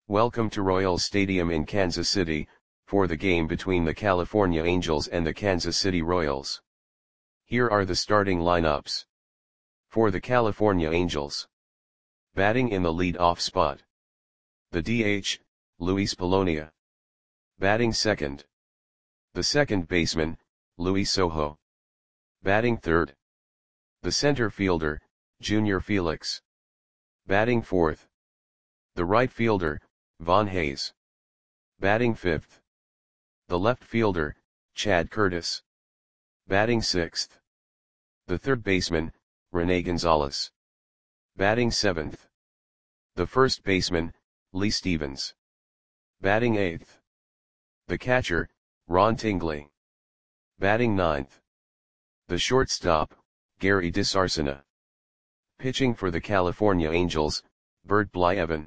Welcome to Royals Stadium in Kansas City, for the game between the California Angels and the Kansas City Royals. Here are the starting lineups. For the California Angels. Batting in the lead-off spot. The DH, Luis Polonia. Batting second. The second baseman, Luis Sojo. Batting third. The center fielder, Junior Felix. Batting fourth. The right fielder, Von Hayes. Batting fifth. The left fielder, Chad Curtis. Batting sixth. The third baseman, Rene Gonzalez. Batting seventh. The first baseman, Lee Stevens. Batting eighth. The catcher, Ron Tingley. Batting ninth. The shortstop, Gary DeSarcina. Pitching for the California Angels, Bert Blyleven.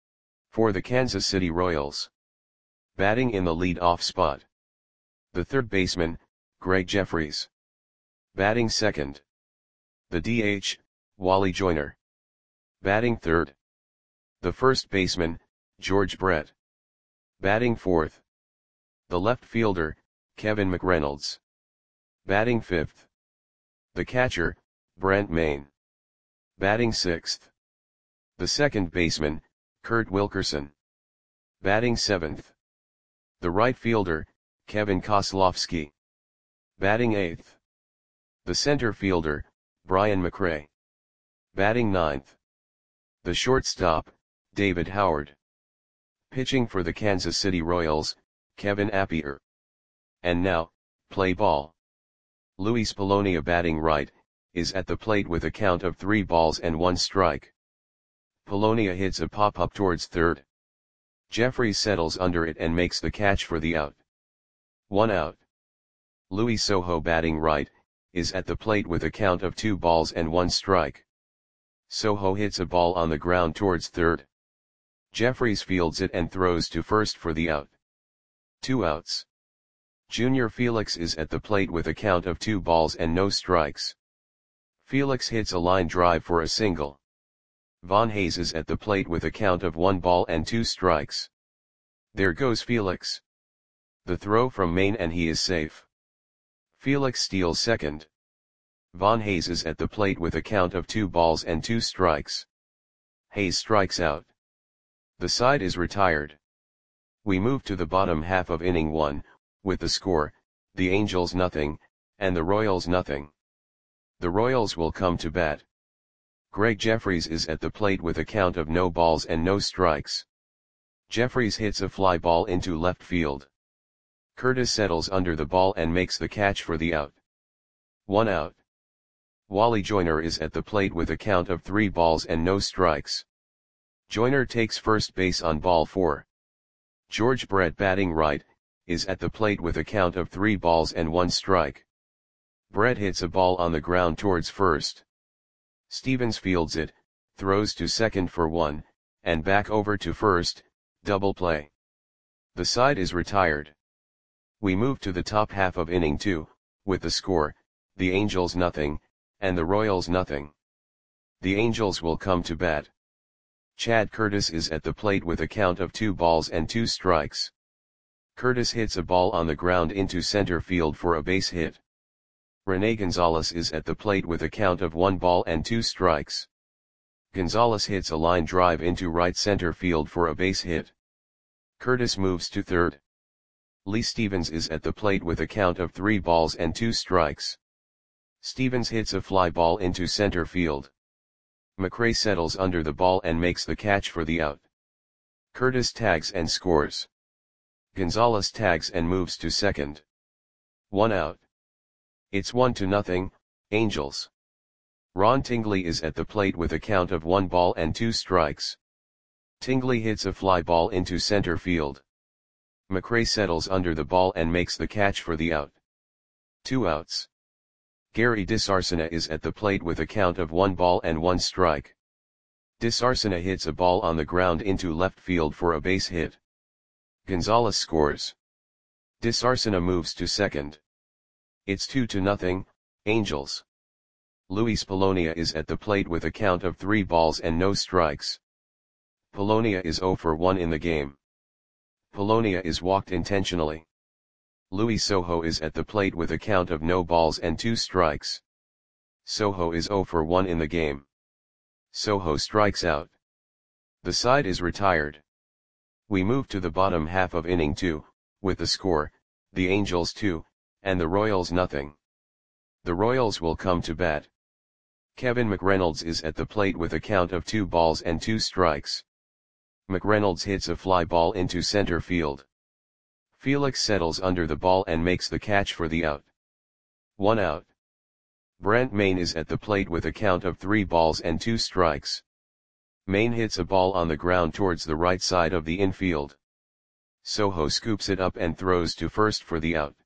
For the Kansas City Royals. Batting in the lead-off spot. The third baseman, Greg Jeffries. Batting second. The DH, Wally Joyner. Batting third. The first baseman, George Brett. Batting fourth. The left fielder, Kevin McReynolds. Batting fifth. The catcher, Brent Main. Batting sixth. The second baseman, Kurt Wilkerson. Batting seventh. The right fielder, Kevin Kozlowski. Batting eighth. The center fielder, Brian McRae. Batting ninth. The shortstop, David Howard. Pitching for the Kansas City Royals, Kevin Appier. And now, play ball. Luis Polonia batting right, is at the plate with a count of 3 balls and 1 strike. Polonia hits a pop-up towards third. Jeffries settles under it and makes the catch for the out. 1 out. Luis Sojo batting right, is at the plate with a count of 2 balls and 1 strike. Sojo hits a ball on the ground towards third. Jeffries fields it and throws to first for the out. 2 outs. Junior Felix is at the plate with a count of 2 balls and no strikes. Felix hits a line drive for a single. Von Hayes is at the plate with a count of 1 ball and 2 strikes. There goes Felix. The throw from Main and he is safe. Felix steals second. Von Hayes is at the plate with a count of 2 balls and 2 strikes. Hayes strikes out. The side is retired. We move to the bottom half of inning 1, with the score, the Angels nothing, and the Royals nothing. The Royals will come to bat. Greg Jeffries is at the plate with a count of no balls and no strikes. Jeffries hits a fly ball into left field. Curtis settles under the ball and makes the catch for the out. 1 out. Wally Joyner is at the plate with a count of 3 balls and no strikes. Joyner takes first base on ball 4. George Brett batting right, is at the plate with a count of 3 balls and 1 strike. Brett hits a ball on the ground towards first. Stevens fields it, throws to second for 1, and back over to first, double play. The side is retired. We move to the top half of inning 2, with the score, the Angels nothing, and the Royals nothing. The Angels will come to bat. Chad Curtis is at the plate with a count of 2 balls and 2 strikes. Curtis hits a ball on the ground into center field for a base hit. Rene Gonzalez is at the plate with a count of 1 ball and 2 strikes. Gonzalez hits a line drive into right center field for a base hit. Curtis moves to third. Lee Stevens is at the plate with a count of 3 balls and 2 strikes. Stevens hits a fly ball into center field. McRae settles under the ball and makes the catch for the out. Curtis tags and scores. Gonzalez tags and moves to second. 1 out. It's 1-0, Angels. Ron Tingley is at the plate with a count of 1 ball and 2 strikes. Tingley hits a fly ball into center field. McRae settles under the ball and makes the catch for the out. 2 outs. Gary DeSarcina is at the plate with a count of 1 ball and 1 strike. DeSarcina hits a ball on the ground into left field for a base hit. Gonzalez scores. DeSarcina moves to second. It's 2-0, Angels. Luis Polonia is at the plate with a count of 3 balls and no strikes. Polonia is 0 for 1 in the game. Polonia is walked intentionally. Louis Soho is at the plate with a count of no balls and 2 strikes. Soho is 0 for 1 in the game. Soho strikes out. The side is retired. We move to the bottom half of inning 2, with the score, the Angels 2, and the Royals nothing. The Royals will come to bat. Kevin McReynolds is at the plate with a count of 2 balls and 2 strikes. McReynolds hits a fly ball into center field. Felix settles under the ball and makes the catch for the out. 1 out. Brent Mayne is at the plate with a count of 3 balls and 2 strikes. Mayne hits a ball on the ground towards the right side of the infield. Soho scoops it up and throws to first for the out.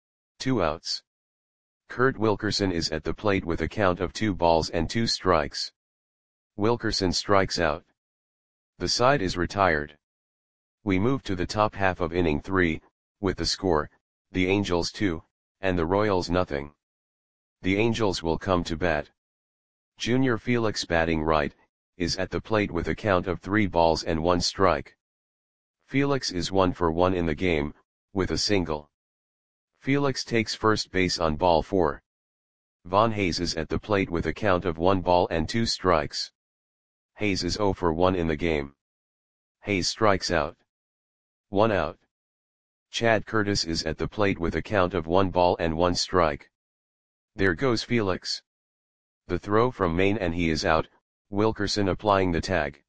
2 outs. Kurt Wilkerson is at the plate with a count of 2 balls and 2 strikes. Wilkerson strikes out. The side is retired. We move to the top half of inning 3, with the score, the Angels 2, and the Royals nothing. The Angels will come to bat. Junior Felix, batting right, is at the plate with a count of 3 balls and 1 strike. Felix is 1 for 1 in the game, with a single. Felix takes first base on ball 4. Von Hayes is at the plate with a count of 1 ball and 2 strikes. Hayes is 0 for 1 in the game. Hayes strikes out. 1 out. Chad Curtis is at the plate with a count of 1 ball and 1 strike. There goes Felix. The throw from Mayne and he is out, Wilkerson applying the tag.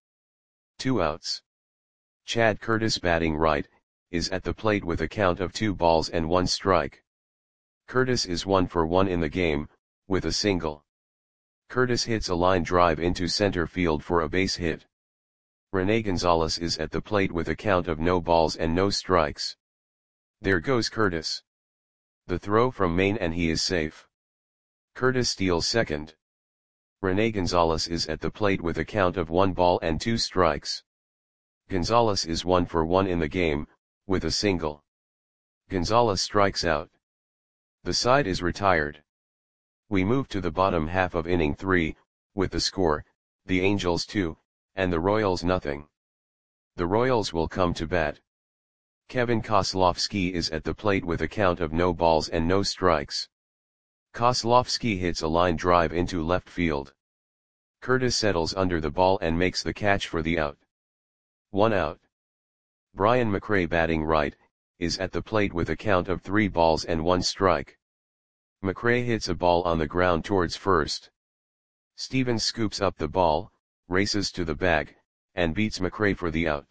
2 outs. Chad Curtis, batting right, is at the plate with a count of 2 balls and 1 strike. Curtis is 1 for 1 in the game, with a single. Curtis hits a line drive into center field for a base hit. Rene Gonzalez is at the plate with a count of no balls and no strikes. There goes Curtis. The throw from Mayne and he is safe. Curtis steals second. Rene Gonzalez is at the plate with a count of 1 ball and 2 strikes. Gonzalez is 1 for 1 in the game, with a single. Gonzalez strikes out. The side is retired. We move to the bottom half of inning 3, with the score, the Angels 2, and the Royals nothing. The Royals will come to bat. Kevin Kozlowski is at the plate with a count of no balls and no strikes. Kozlowski hits a line drive into left field. Curtis settles under the ball and makes the catch for the out. 1 out. Brian McRae, batting right, is at the plate with a count of 3 balls and 1 strike. McRae hits a ball on the ground towards first. Stevens scoops up the ball, races to the bag, and beats McRae for the out.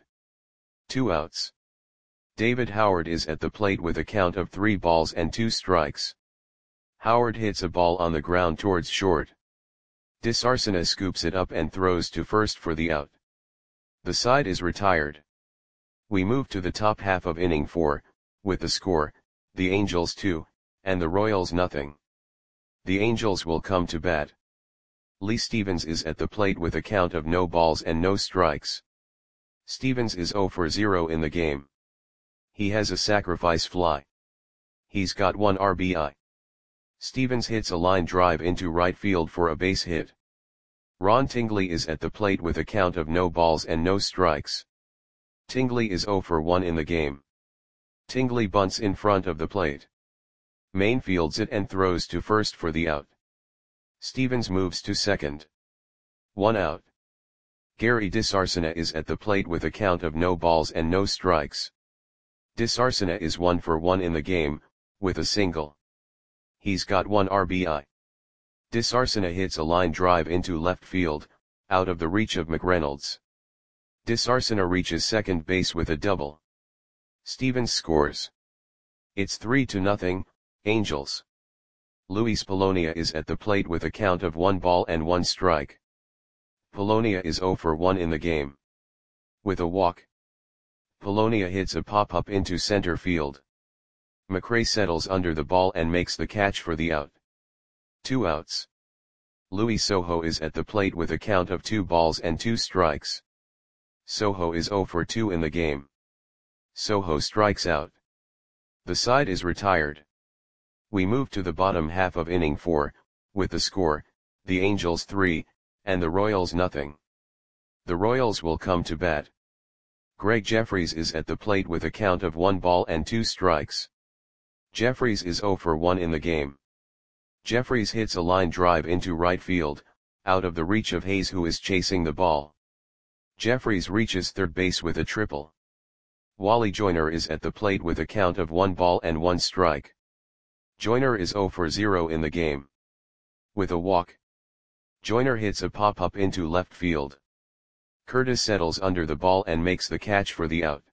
2 outs. David Howard is at the plate with a count of 3 balls and 2 strikes. Howard hits a ball on the ground towards short. DeSarcina scoops it up and throws to first for the out. The side is retired. We move to the top half of inning 4, with the score, the Angels 2, and the Royals nothing. The Angels will come to bat. Lee Stevens is at the plate with a count of no balls and no strikes. Stevens is 0 for 0 in the game. He has a sacrifice fly. He's got 1 RBI. Stevens hits a line drive into right field for a base hit. Ron Tingley is at the plate with a count of no balls and no strikes. Tingley is 0 for 1 in the game. Tingley bunts in front of the plate. Mayne fields it and throws to first for the out. Stevens moves to second. 1 out. Gary DeSarcina is at the plate with a count of no balls and no strikes. DeSarcina is 1 for 1 in the game, with a single. He's got 1 RBI. DeSarcina hits a line drive into left field, out of the reach of McReynolds. DeSarcina reaches second base with a double. Stevens scores. It's 3-0, Angels. Luis Polonia is at the plate with a count of 1 ball and 1 strike. Polonia is 0 for 1 in the game. With a walk. Polonia hits a pop-up into center field. McRae settles under the ball and makes the catch for the out. 2 outs. Louis Soho is at the plate with a count of 2 balls and 2 strikes. Soho is 0 for 2 in the game. Soho strikes out. The side is retired. We move to the bottom half of inning 4, with the score, the Angels 3, and the Royals nothing. The Royals will come to bat. Greg Jeffries is at the plate with a count of 1 ball and 2 strikes. Jeffries is 0 for 1 in the game. Jeffries hits a line drive into right field, out of the reach of Hayes, who is chasing the ball. Jeffries reaches third base with a triple. Wally Joyner is at the plate with a count of 1 ball and 1 strike. Joyner is 0 for 0 in the game. With a walk, Joyner hits a pop-up into left field. Curtis settles under the ball and makes the catch for the out.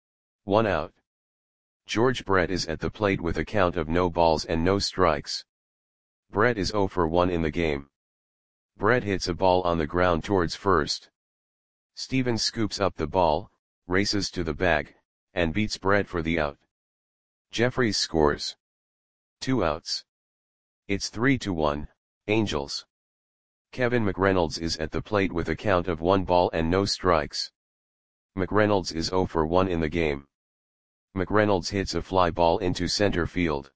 1 out. George Brett is at the plate with a count of no balls and no strikes. Brett is 0 for 1 in the game. Brett hits a ball on the ground towards first. Stevens scoops up the ball, races to the bag, and beats Brett for the out. Jeffries scores. 2 outs. It's 3-1, Angels. Kevin McReynolds is at the plate with a count of 1 ball and no strikes. McReynolds is 0 for 1 in the game. McReynolds hits a fly ball into center field.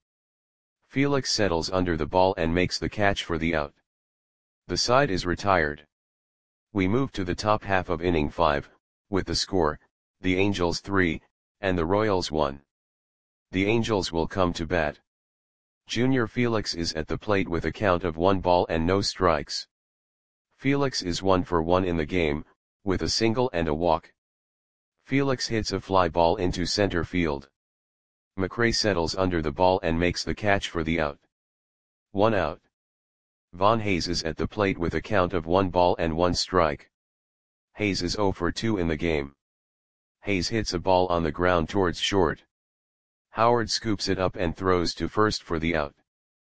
Felix settles under the ball and makes the catch for the out. The side is retired. We move to the top half of inning 5, with the score, the Angels 3, and the Royals 1. The Angels will come to bat. Junior Felix is at the plate with a count of 1 ball and no strikes. Felix is 1 for 1 in the game, with a single and a walk. Felix hits a fly ball into center field. McRae settles under the ball and makes the catch for the out. 1 out. Von Hayes is at the plate with a count of 1 ball and 1 strike. Hayes is 0 for 2 in the game. Hayes hits a ball on the ground towards short. Howard scoops it up and throws to first for the out.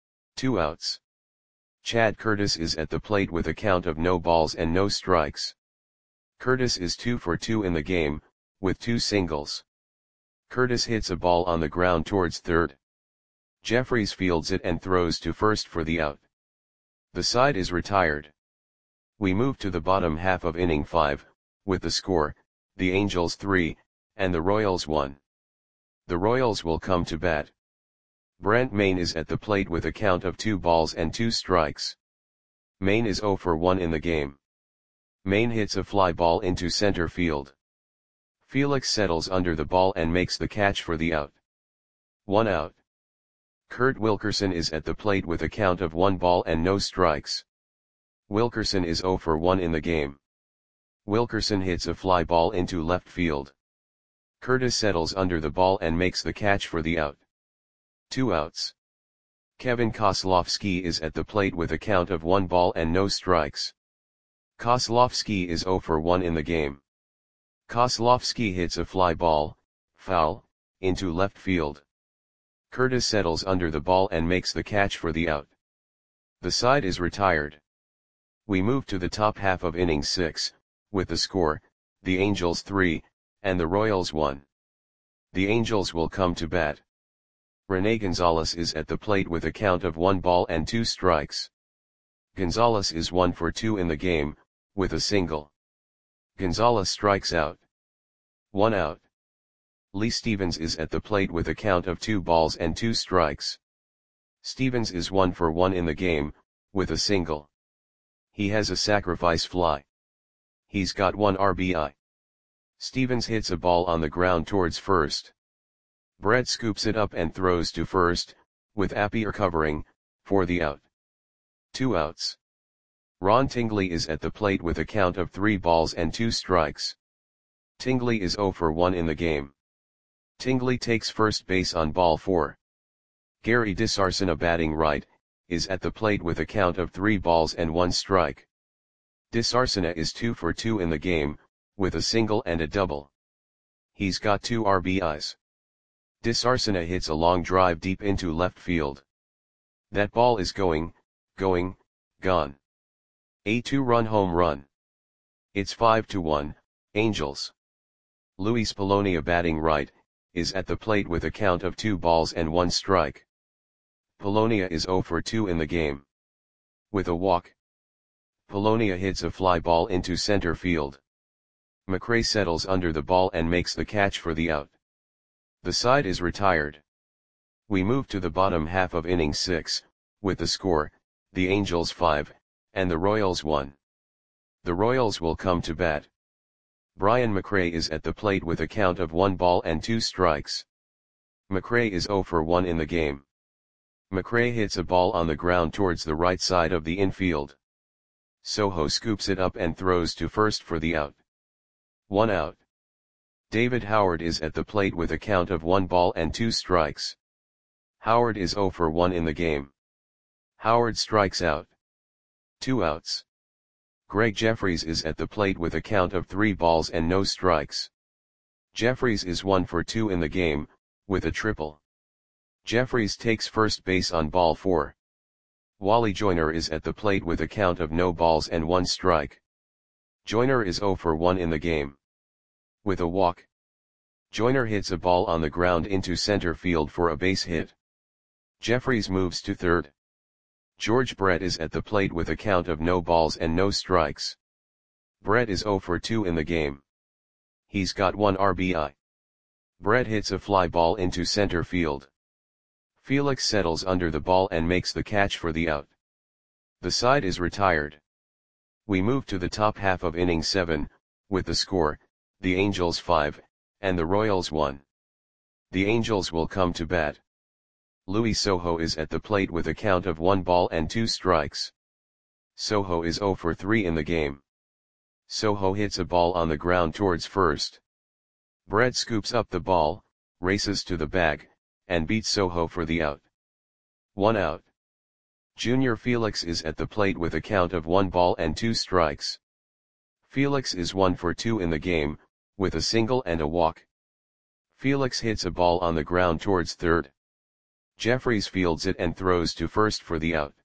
2 outs. Chad Curtis is at the plate with a count of no balls and no strikes. Curtis is 2 for 2 in the game, with 2 singles. Curtis hits a ball on the ground towards third. Jeffries fields it and throws to first for the out. The side is retired. We move to the bottom half of inning 5, with the score, the Angels 3, and the Royals 1. The Royals will come to bat. Brent Mayne is at the plate with a count of 2 balls and 2 strikes. Mayne is 0 for 1 in the game. Mayne hits a fly ball into center field. Felix settles under the ball and makes the catch for the out. 1 out. Kurt Wilkerson is at the plate with a count of 1 ball and no strikes. Wilkerson is 0 for 1 in the game. Wilkerson hits a fly ball into left field. Curtis settles under the ball and makes the catch for the out. 2 outs. Kevin Kozlowski is at the plate with a count of 1 ball and no strikes. Kozlowski is 0 for 1 in the game. Kozlowski hits a fly ball, foul, into left field. Curtis settles under the ball and makes the catch for the out. The side is retired. We move to the top half of inning 6, with the score, the Angels 3, and the Royals 1. The Angels will come to bat. Rene Gonzalez is at the plate with a count of 1 ball and 2 strikes. Gonzalez is 1 for 2 in the game, with a single. Gonzalez strikes out. 1 out. Lee Stevens is at the plate with a count of 2 balls and 2 strikes. Stevens is 1 for 1 in the game, with a single. He has a sacrifice fly. He's got 1 RBI. Stevens hits a ball on the ground towards first. Brett scoops it up and throws to first, with Appy recovering, for the out. 2 outs. Ron Tingley is at the plate with a count of 3 balls and 2 strikes. Tingley is 0 for 1 in the game. Tingley takes first base on ball 4. Gary DeSarcina, batting right, is at the plate with a count of 3 balls and 1 strike. DeSarcina is 2 for 2 in the game, with a single and a double. He's got 2 RBIs. DeSarcina hits a long drive deep into left field. That ball is going, gone. A 2-run home run. It's 5-1, Angels. Luis Polonia, batting right, is at the plate with a count of 2 balls and 1 strike. Polonia is 0 for 2 in the game. With a walk, Polonia hits a fly ball into center field. McRae settles under the ball and makes the catch for the out. The side is retired. We move to the bottom half of inning 6, with the score, the Angels 5, and the Royals 1. The Royals will come to bat. Brian McRae is at the plate with a count of 1 ball and 2 strikes. McRae is 0 for 1 in the game. McRae hits a ball on the ground towards the right side of the infield. Soho scoops it up and throws to first for the out. 1 out. David Howard is at the plate with a count of 1 ball and 2 strikes. Howard is 0 for 1 in the game. Howard strikes out. 2 outs. Greg Jeffries is at the plate with a count of 3 balls and no strikes. Jeffries is 1 for 2 in the game, with a triple. Jeffries takes first base on ball 4. Wally Joyner is at the plate with a count of no balls and 1 strike. Joyner is 0 for 1 in the game. With a walk. Joyner hits a ball on the ground into center field for a base hit. Jeffries moves to third. George Brett is at the plate with a count of no balls and no strikes. Brett is 0 for 2 in the game. He's got 1 RBI. Brett hits a fly ball into center field. Felix settles under the ball and makes the catch for the out. The side is retired. We move to the top half of inning 7, with the score, the Angels 5, and the Royals 1. The Angels will come to bat. Louis Soho is at the plate with a count of 1 ball and 2 strikes. Soho is 0 for 3 in the game. Soho hits a ball on the ground towards first. Brett scoops up the ball, races to the bag, and beats Soho for the out. 1 out. Junior Felix is at the plate with a count of 1 ball and 2 strikes. Felix is 1 for 2 in the game, with a single and a walk. Felix hits a ball on the ground towards third. Jeffries fields it and throws to first for the out.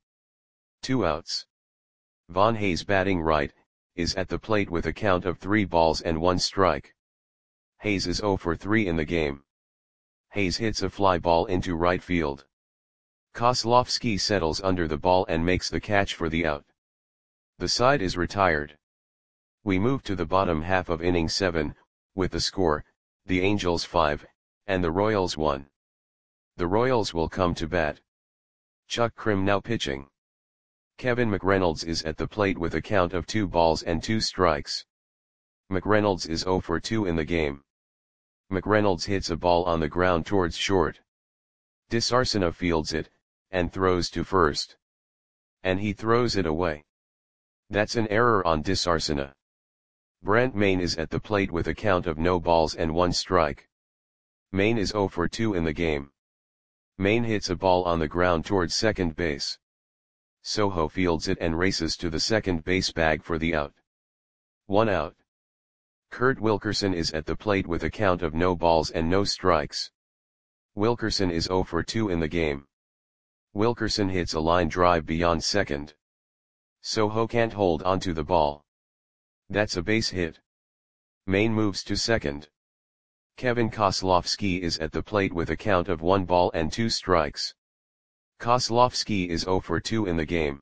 2 outs. Von Hayes, batting right, is at the plate with a count of 3 balls and 1 strike. Hayes is 0 for 3 in the game. Hayes hits a fly ball into right field. Kozlowski settles under the ball and makes the catch for the out. The side is retired. We move to the bottom half of inning 7, with the score, the Angels 5, and the Royals 1. The Royals will come to bat. Chuck Krim now pitching. Kevin McReynolds is at the plate with a count of 2 balls and 2 strikes. McReynolds is 0 for 2 in the game. McReynolds hits a ball on the ground towards short. DeSarcina fields it, and throws to first. And he throws it away. That's an error on DeSarcina. Brent Maine is at the plate with a count of no balls and 1 strike. Maine is 0 for 2 in the game. Maine hits a ball on the ground towards second base. Soho fields it and races to the second base bag for the out. 1 out. Kurt Wilkerson is at the plate with a count of no balls and no strikes. Wilkerson is 0 for 2 in the game. Wilkerson hits a line drive beyond second. Soho can't hold onto the ball. That's a base hit. Maine moves to second. Kevin Kozlowski is at the plate with a count of 1 ball and 2 strikes. Kozlowski is 0 for 2 in the game.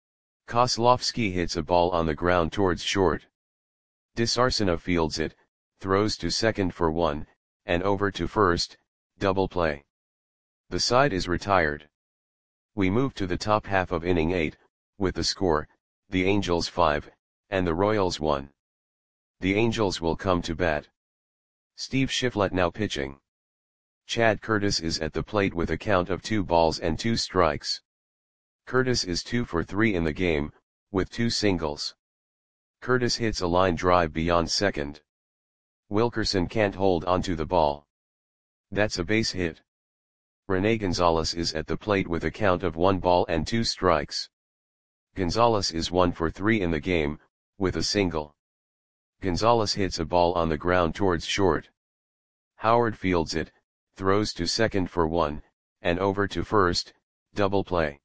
Kozlowski hits a ball on the ground towards short. DeSarcina fields it, throws to second for 1, and over to first, double play. The side is retired. We move to the top half of inning 8, with the score, the Angels 5, and the Royals 1. The Angels will come to bat. Steve Shiflett now pitching. Chad Curtis is at the plate with a count of 2 balls and 2 strikes. Curtis is 2 for 3 in the game, with 2 singles. Curtis hits a line drive beyond second. Wilkerson can't hold onto the ball. That's a base hit. Rene Gonzalez is at the plate with a count of 1 ball and 2 strikes. Gonzalez is 1 for 3 in the game, with a single. Gonzalez hits a ball on the ground towards short. Howard fields it, throws to second for 1, and over to first, double play.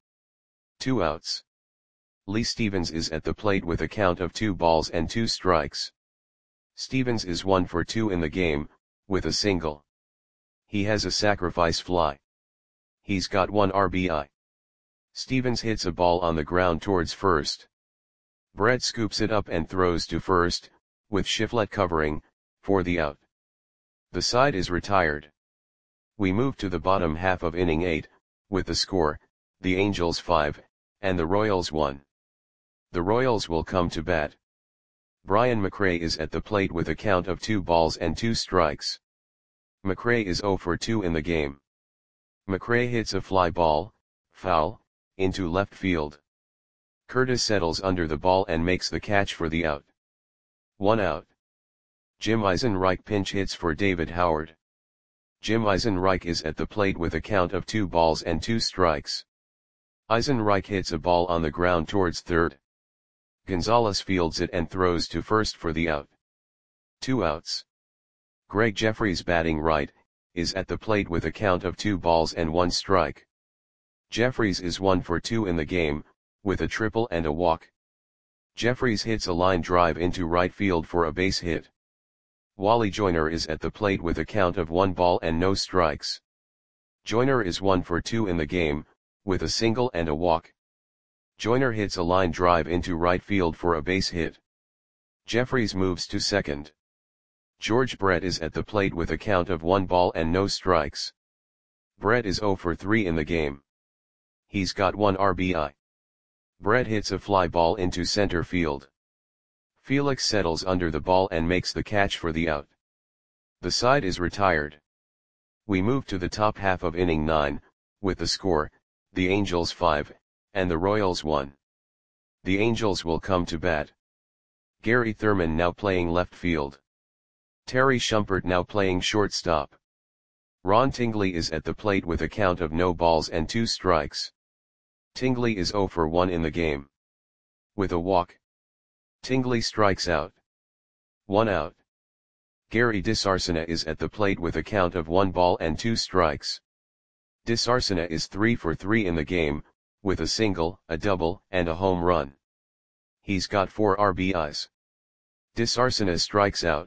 2 outs. Lee Stevens is at the plate with a count of 2 balls and 2 strikes. Stevens is 1 for 2 in the game, with a single. He has a sacrifice fly. He's got 1 RBI. Stevens hits a ball on the ground towards first. Brett scoops it up and throws to first, with Shiflett covering, for the out. The side is retired. We move to the bottom half of inning 8, with the score, the Angels 5, and the Royals 1. The Royals will come to bat. Brian McRae is at the plate with a count of 2 balls and 2 strikes. McRae is 0 for 2 in the game. McRae hits a fly ball, foul, into left field. Curtis settles under the ball and makes the catch for the out. 1 out. Jim Eisenreich pinch hits for David Howard. Jim Eisenreich is at the plate with a count of 2 balls and 2 strikes. Eisenreich hits a ball on the ground towards third. Gonzalez fields it and throws to first for the out. 2 outs. Greg Jeffries, batting right, is at the plate with a count of 2 balls and 1 strike. Jeffries is 1 for 2 in the game, with a triple and a walk. Jeffries hits a line drive into right field for a base hit. Wally Joyner is at the plate with a count of 1 ball and no strikes. Joyner is 1 for 2 in the game, with a single and a walk. Joyner hits a line drive into right field for a base hit. Jeffries moves to second. George Brett is at the plate with a count of 1 ball and no strikes. Brett is 0 for 3 in the game. He's got 1 RBI. Brett hits a fly ball into center field. Felix settles under the ball and makes the catch for the out. The side is retired. We move to the top half of inning 9, with the score, the Angels 5, and the Royals 1. The Angels will come to bat. Gary Thurman now playing left field. Terry Shumpert now playing shortstop. Ron Tingley is at the plate with a count of no balls and 2 strikes. Tingley is 0 for 1 in the game. With a walk, Tingley strikes out. 1 out. Gary DeSarcina is at the plate with a count of 1 ball and 2 strikes. DeSarcina is 3 for 3 in the game, with a single, a double, and a home run. He's got 4 RBIs. DeSarcina strikes out.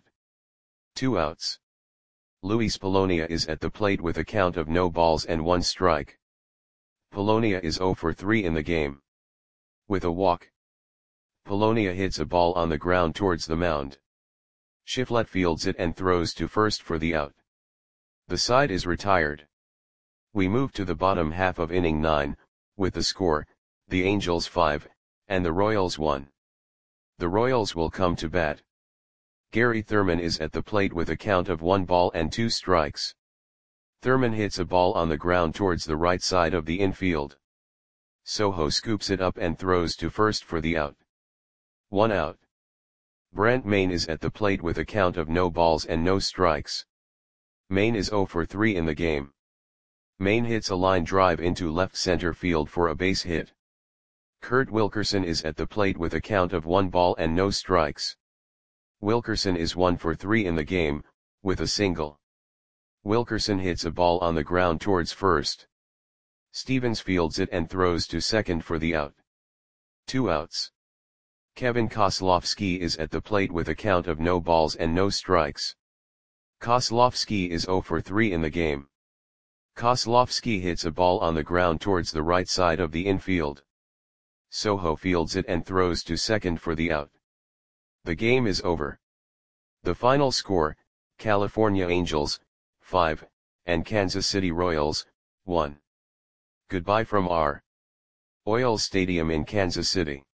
2 outs. Luis Polonia is at the plate with a count of no balls and 1 strike. Polonia is 0 for 3 in the game. With a walk, Polonia hits a ball on the ground towards the mound. Shiflett fields it and throws to first for the out. The side is retired. We move to the bottom half of inning 9, with the score, the Angels 5, and the Royals 1. The Royals will come to bat. Gary Thurman is at the plate with a count of 1 ball and 2 strikes. Thurman hits a ball on the ground towards the right side of the infield. Soho scoops it up and throws to first for the out. 1 out. Brent Mayne is at the plate with a count of no balls and no strikes. Mayne is 0 for 3 in the game. Mayne hits a line drive into left center field for a base hit. Kurt Wilkerson is at the plate with a count of 1 ball and no strikes. Wilkerson is 1 for 3 in the game, with a single. Wilkerson hits a ball on the ground towards first. Stevens fields it and throws to second for the out. 2 outs. Kevin Kozlowski is at the plate with a count of no balls and no strikes. Kozlowski is 0 for 3 in the game. Kozlowski hits a ball on the ground towards the right side of the infield. Soho fields it and throws to second for the out. The game is over. The final score, California Angels, 5, and Kansas City Royals, 1. Goodbye from our Oil Stadium in Kansas City.